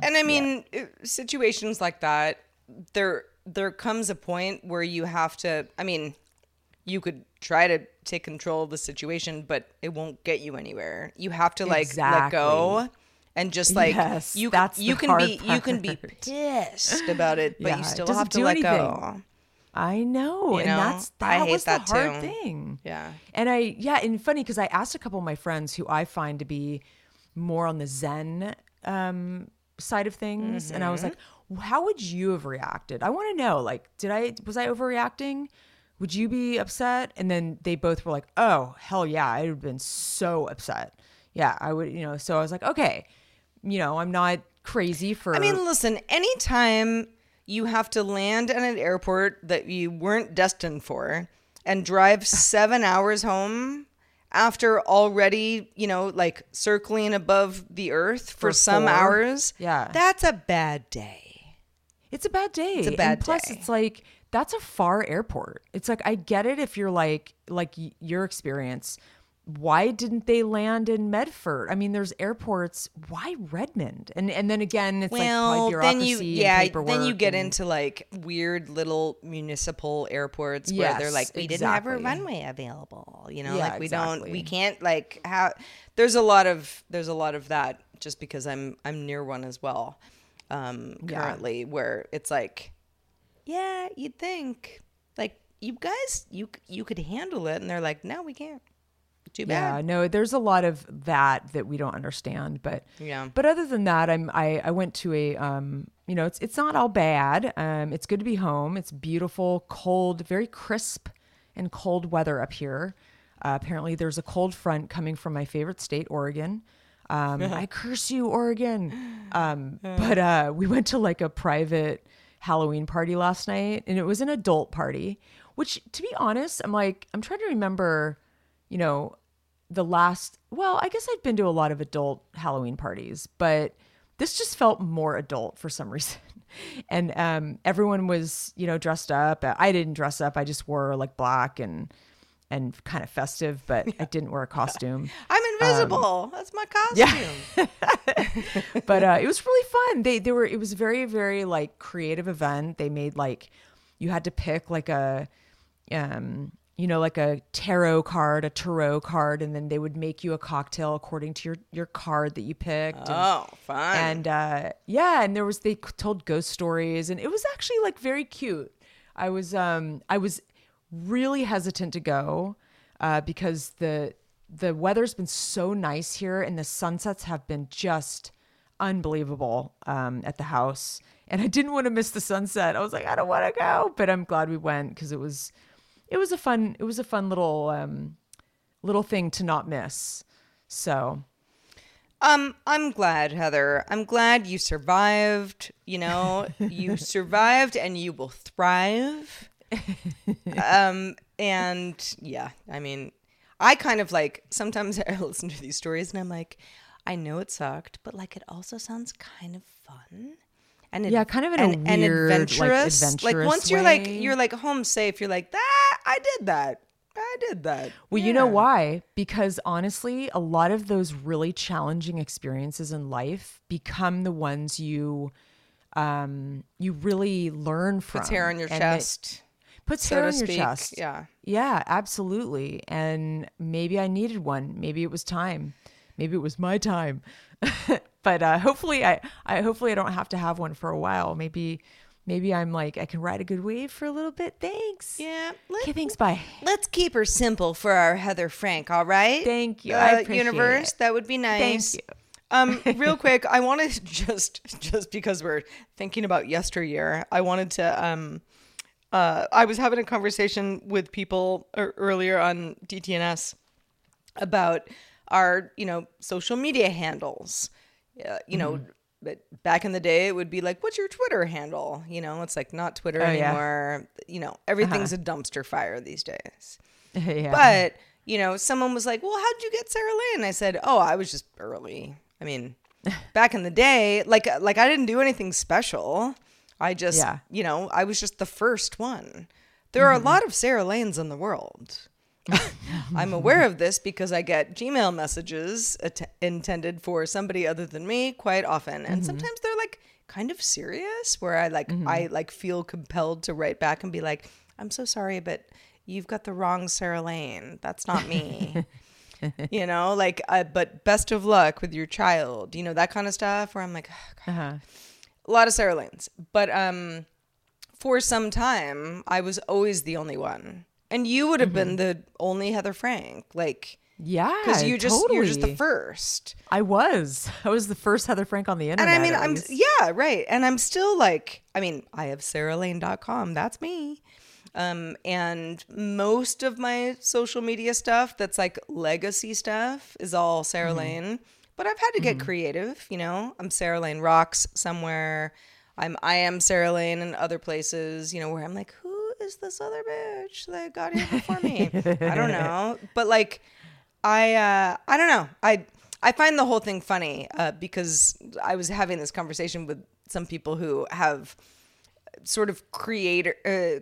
situations like that, there comes a point where you have to, you could try to take control of the situation, but it won't get you anywhere. You have to let go and just you can be pissed about it, but you still have to let go. I know. And that was the hard thing. Yeah. And funny because I asked a couple of my friends who I find to be more on the Zen side of things. And I was like, how would you have reacted? I want to know, like, was I overreacting? Would you be upset? And then they both were like, oh, hell yeah. I would have been so upset. Yeah, I would, so I was like, okay, I'm not crazy for. Listen, anytime you have to land at an airport that you weren't destined for and drive 7 hours home after already, circling above the earth for some 4 hours. Yeah. That's a bad day. It's a bad day. It's a bad and plus, day. It's like, that's a far airport. It's like, I get it if you're like your experience. Why didn't they land in Medford? There's airports. Why Redmond? And then again, it's like probably bureaucracy and paperwork. Then you get into like weird little municipal airports where they're like, we didn't have a runway available. We can't like have. There's a lot of that just because I'm near one as well. Currently, where it's like, yeah, you'd think like you guys you could handle it, and they're like, no, we can't. Too bad. Yeah, no, there's a lot of that we don't understand, but yeah. But other than that, I went to a it's not all bad. It's good to be home. It's beautiful, cold, very crisp and cold weather up here. Apparently, there's a cold front coming from my favorite state, Oregon. I curse you, Oregon. But we went to like a private Halloween party last night, and it was an adult party, which, to be honest, I'm trying to remember, I guess I've been to a lot of adult Halloween parties, but this just felt more adult for some reason. And everyone was, dressed up. I didn't dress up. I just wore like black and kind of festive, but I didn't wear a costume. I'm invisible. That's my costume. Yeah. But it was really fun. It was a very, very like creative event. They made like, you had to pick like a, like a tarot card, and then they would make you a cocktail according to your card that you picked. Oh, fun. And and they told ghost stories, and it was actually like very cute. I was really hesitant to go because the weather's been so nice here, and the sunsets have been just unbelievable at the house. And I didn't want to miss the sunset. I was like, I don't want to go, but I'm glad we went because it was a fun little thing to not miss. So, I'm glad, Heather. I'm glad you survived. You survived, and you will thrive. And yeah, I mean, I kind of like, sometimes I listen to these stories and I'm like, I know it sucked, but like, it also sounds kind of fun. And kind of in a weird, adventurous. Like once way. you're like home safe, you're like, I did that. Well, you know why? Because honestly, a lot of those really challenging experiences in life become the ones you really learn from. Puts hair on your chest. Puts hair on your chest. Yeah. Yeah, absolutely. And maybe I needed one. Maybe it was time. Maybe it was my time. But hopefully I don't have to have one for a while. Maybe I'm like, I can ride a good wave for a little bit. Thanks. Yeah. Okay, thanks. Bye. Let's keep her simple for our Heather Frank. All right. Thank you. I appreciate universe. It. That would be nice. Thank you. Real quick, I wanted to just because we're thinking about yesteryear, I wanted to, I was having a conversation with people earlier on DTNS about our, social media handles. But back in the day, it would be like, what's your Twitter handle? It's like not Twitter anymore. Yeah. Everything's a dumpster fire these days. Yeah. But, someone was like, well, how'd you get Sarah Lane? I said, oh, I was just early. I mean, back in the day, like I didn't do anything special. I just, I was just the first one. There are a lot of Sarah Lanes in the world. I'm aware of this because I get Gmail messages intended for somebody other than me quite often. And sometimes they're like kind of serious where I feel compelled to write back and be like, I'm so sorry, but you've got the wrong Sarah Lane. That's not me. But best of luck with your child, that kind of stuff where I'm like, oh, God. A lot of Sarah Lanes. But for some time, I was always the only one. And you would have been the only Heather Frank, yeah, because you're totally. just the first. I was the first Heather Frank on the internet. And I mean, right. And I'm still I have SarahLane.com. That's me. And most of my social media stuff that's like legacy stuff is all Sarah Lane. But I've had to get creative. I'm Sarah Lane Rocks somewhere. I am Sarah Lane in other places. Where I'm like, who is this other bitch that got here before me? I don't know. But I don't know. I find the whole thing funny because I was having this conversation with some people who have sort of creative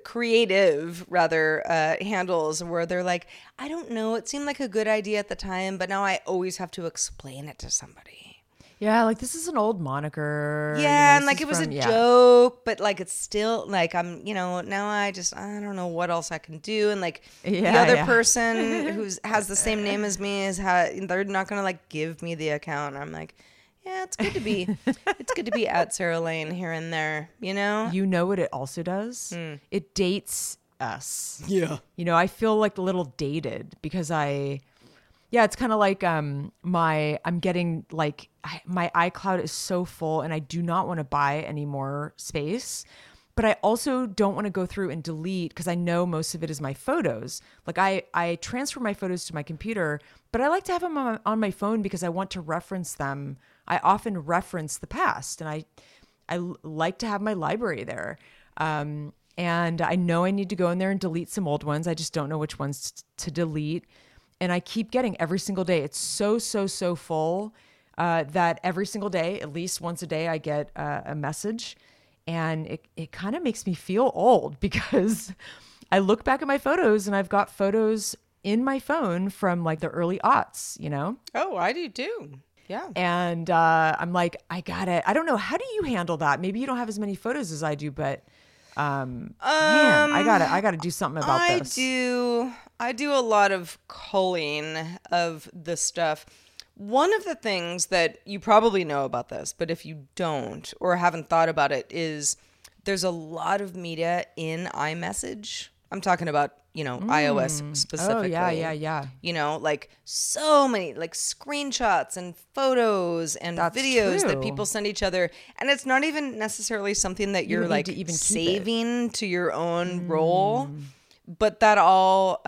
handles where they're like, I don't know, it seemed like a good idea at the time, but now I always have to explain it to somebody. Yeah, this is an old moniker. Yeah, and it was a joke, but it's still I'm, now I don't know what else I can do. And the other person who has the same name as me they're not going to give me the account. And I'm like, yeah, it's good to be at Sarah Lane here and there, You know what it also does? It dates us. Yeah. I feel a little dated because it's kind of I'm getting my iCloud is so full and I do not want to buy any more space, but I also don't want to go through and delete because I know most of it is my photos. I transfer my photos to my computer, but I like to have them on my phone because I want to reference them. I often reference the past and I like to have my library there. And I know I need to go in there and delete some old ones. I just don't know which ones to delete. And I keep getting every single day. It's so full. that every single day, at least once a day, I get a message, and it kind of makes me feel old because I look back at my photos and I've got photos in my phone from like the early aughts, you know? Oh, I do too. Yeah. And I'm like, I don't know. How do you handle that? Maybe you don't have as many photos as I do, but man, I gotta do something about this. I do a lot of culling of this stuff. One of the things that you probably know about this, but if you don't or haven't thought about it, is there's a lot of media in iMessage. I'm talking about, iOS specifically. Oh, yeah. Like so many like screenshots and photos and videos that people send each other. And it's not even necessarily something that you're like even saving to your own roll. But that all,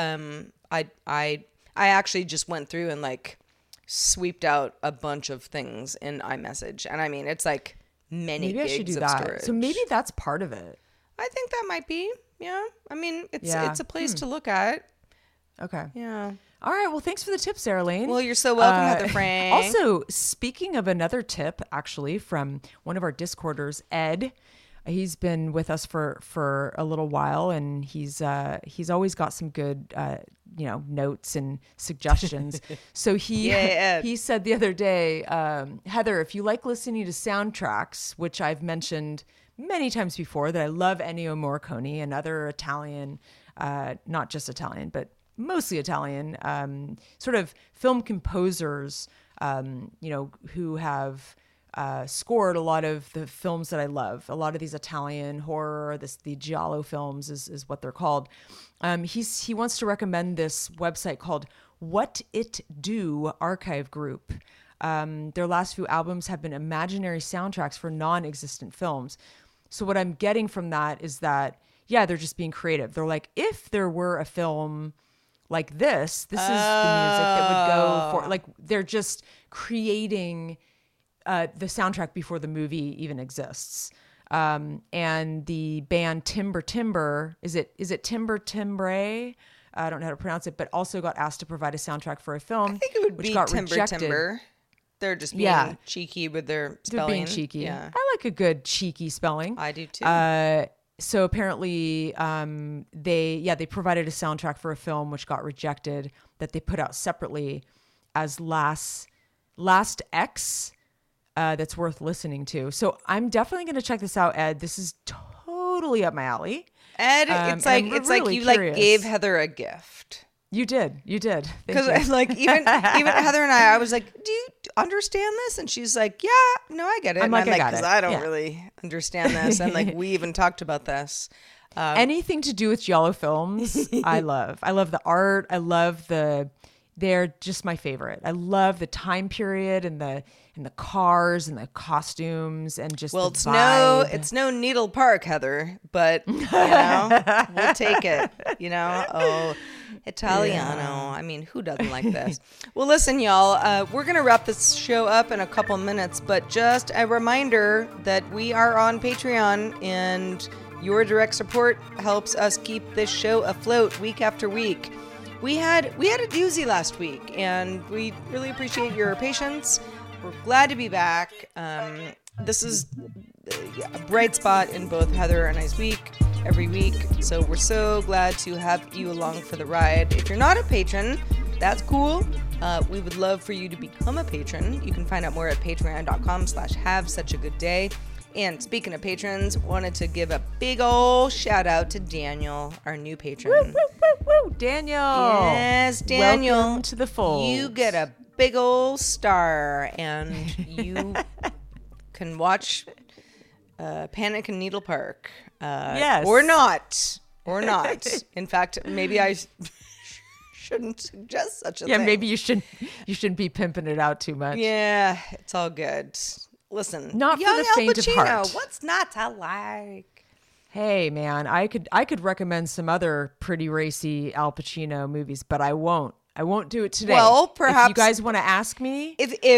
I actually just went through and like sweeped out a bunch of things in iMessage. And I mean, it's like many gigs I should do of that. Storage. So maybe that's part of it. I think that might be. Yeah. I mean, it's a place to look at. Okay. Yeah. All right. Well, thanks for the tip, Sarah Lane. Well, you're so welcome, Heather Frank. Also, speaking of another tip, actually, from one of our Discorders, Ed. He's been with us for a little while, and he's always got some good notes and suggestions. So he said the other day, Heather, if you like listening to soundtracks, which I've mentioned many times before, that I love Ennio Morricone and other Italian, not just Italian, but mostly Italian, sort of film composers, who have scored a lot of the films that I love. A lot of these Italian horror, the giallo films is what they're called. He wants to recommend this website called What It Do Archive Group. Their last few albums have been imaginary soundtracks for non-existent films. So what I'm getting from that is that, yeah, they're just being creative. They're like, if there were a film like this is the music that would go for, like, they're just creating the soundtrack before the movie even exists. And the band Timbre, is it Timbre? I don't know how to pronounce it, but also got asked to provide a soundtrack for a film. I think it would be Timbre. They're just being cheeky with their spelling. They're being cheeky. Yeah. I like a good cheeky spelling. I do too. So apparently they provided a soundtrack for a film which got rejected, that they put out separately as Last X. That's worth listening to. So I'm definitely going to check this out, Ed. This is totally up my alley. Ed, it's like you like gave Heather a gift. You did. Because like even Heather and I was like, do you understand this? And she's like, yeah, no, I get it. I'm like, because I don't really understand this. And like we even talked about this. Anything to do with giallo films, I love. I love the art. I love they're just my favorite. I love the time period and the cars and the costumes and just the vibe. It's no Needle Park, Heather, but we'll take it. Oh, Italiano. Yeah. I mean, who doesn't like this? Well, listen, y'all, we're gonna wrap this show up in a couple minutes, but just a reminder that we are on Patreon, and your direct support helps us keep this show afloat week after week. We had a doozy last week, and we really appreciate your patience. We're glad to be back. This is a bright spot in both Heather and I's week every week, so we're so glad to have you along for the ride. If you're not a patron, that's cool. We would love for you to become a patron. You can find out more at patreon.com/havesuchagoodday. And speaking of patrons, wanted to give a big old shout out to Daniel, our new patron. Woo, woo, woo, woo. Daniel. Yes, Daniel. Welcome to the fold. You get a big old star, and you can watch Panic in Needle Park. Yes. Or not. In fact, maybe I shouldn't suggest such a thing. Yeah, maybe you shouldn't be pimping it out too much. Yeah, it's all good. Listen, not for the faint of heart. What's not to like? Hey, man, I could recommend some other pretty racy Al Pacino movies, but I won't. I won't do it today. Well, perhaps if you guys want to ask me,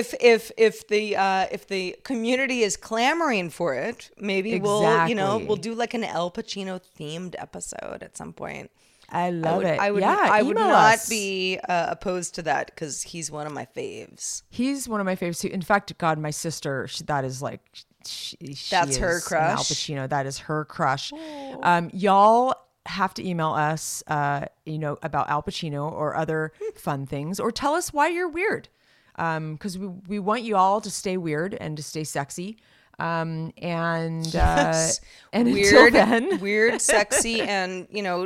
if the community is clamoring for it, maybe we'll do like an Al Pacino themed episode at some point. I love it. I would email not us. be opposed to that because he's one of my faves. He's one of my favorites too. In fact, God, my sister, that is like, That's her is an crush? Al Pacino. That is her crush. Y'all have to email us, about Al Pacino or other fun things, or tell us why you're weird. Because we want you all to stay weird and to stay sexy. And Yes. and Weird, until then, weird, sexy, and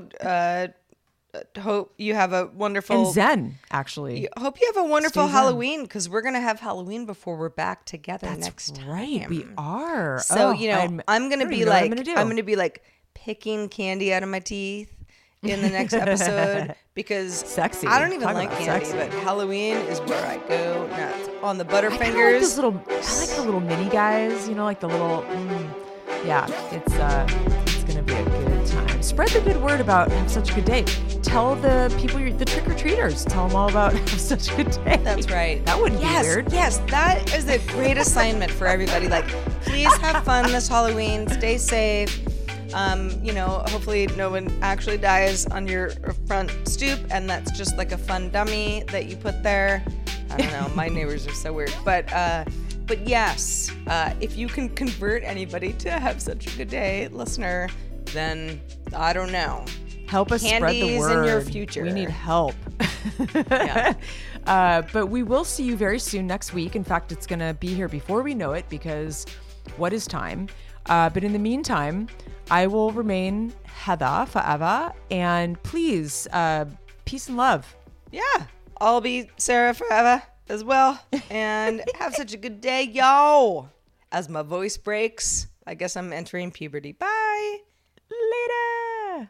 hope you have a wonderful and zen, actually. Hope you have a wonderful Stay zen. Halloween, because we're gonna have Halloween before we're back together next time. Right, we are. So I I'm gonna don't be even know what like I'm gonna do. picking candy out of my teeth in the next episode because Sexy. I don't even Talk like about candy, sexy. but Halloween is where I go nuts. On the I kinda Butterfingers. I like the little mini guys, like the little, yeah, it's going to be a good time. Spread the good word about Have Such a Good Day. Tell the people, the trick-or-treaters, tell them all about Have Such a Good Day. That's right. That wouldn't be weird. Yes, that is a great assignment for everybody. Like, please have fun this Halloween. Stay safe. Hopefully no one actually dies on your front stoop, and that's just like a fun dummy that you put there. I don't know. My neighbors are so weird. But yes, if you can convert anybody to Have Such a Good Day listener, then I don't know. Help us spread the Candy's word. in your future. We need help. Yeah. But we will see you very soon next week. In fact, it's going to be here before we know it, because what is time? But in the meantime, I will remain Heather forever. And please, peace and love. Yeah. I'll be Sarah forever as well. And have such a good day, yo. As my voice breaks, I guess I'm entering puberty. Bye. Later.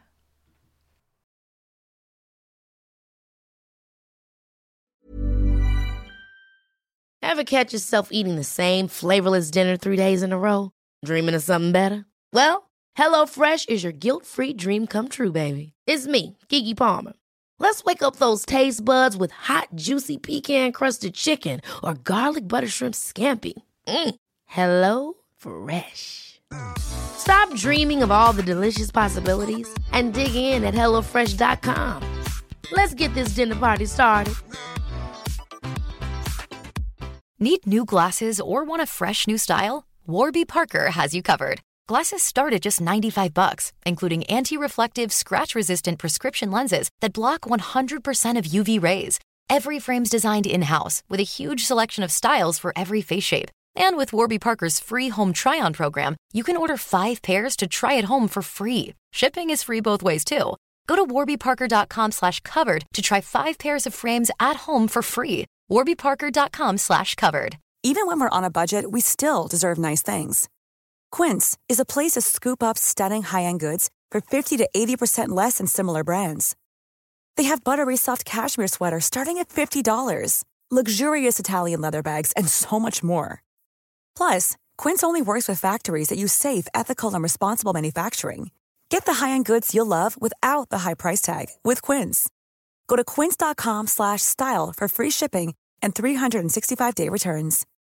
Ever catch yourself eating the same flavorless dinner 3 days in a row? Dreaming of something better? Well, HelloFresh is your guilt-free dream come true, baby. It's me, Keke Palmer. Let's wake up those taste buds with hot, juicy pecan-crusted chicken or garlic butter shrimp scampi. Hello Fresh. Stop dreaming of all the delicious possibilities and dig in at HelloFresh.com. Let's get this dinner party started. Need new glasses or want a fresh new style? Warby Parker has you covered. Glasses start at just $95, including anti-reflective, scratch-resistant prescription lenses that block 100% of UV rays. Every frame's designed in-house with a huge selection of styles for every face shape. And with Warby Parker's free home try-on program, you can order 5 pairs to try at home for free. Shipping is free both ways, too. Go to warbyparker.com/covered to try 5 pairs of frames at home for free. warbyparker.com/covered. Even when we're on a budget, we still deserve nice things. Quince is a place to scoop up stunning high-end goods for 50 to 80% less than similar brands. They have buttery soft cashmere sweaters starting at $50, luxurious Italian leather bags, and so much more. Plus, Quince only works with factories that use safe, ethical, and responsible manufacturing. Get the high-end goods you'll love without the high price tag with Quince. Go to quince.com/style for free shipping and 365-day returns.